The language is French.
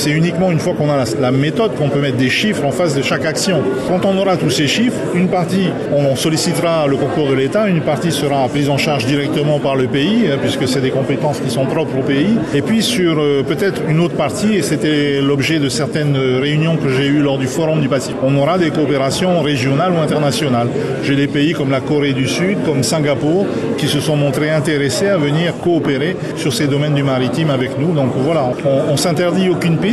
C'est uniquement une fois qu'on a la méthode qu'on peut mettre des chiffres en face de chaque action. Quand on aura tous ces chiffres, une partie, on sollicitera le concours de l'État, une partie sera prise en charge directement par le pays, puisque c'est des compétences qui sont propres au pays. Et puis sur peut-être une autre partie, et c'était l'objet de certaines réunions que j'ai eues lors du Forum du Pacifique, on aura des coopérations régionales ou internationales. J'ai des pays comme la Corée du Sud, comme Singapour, qui se sont montrés intéressés à venir coopérer sur ces domaines du maritime avec nous. Donc voilà, on s'interdit aucune piste.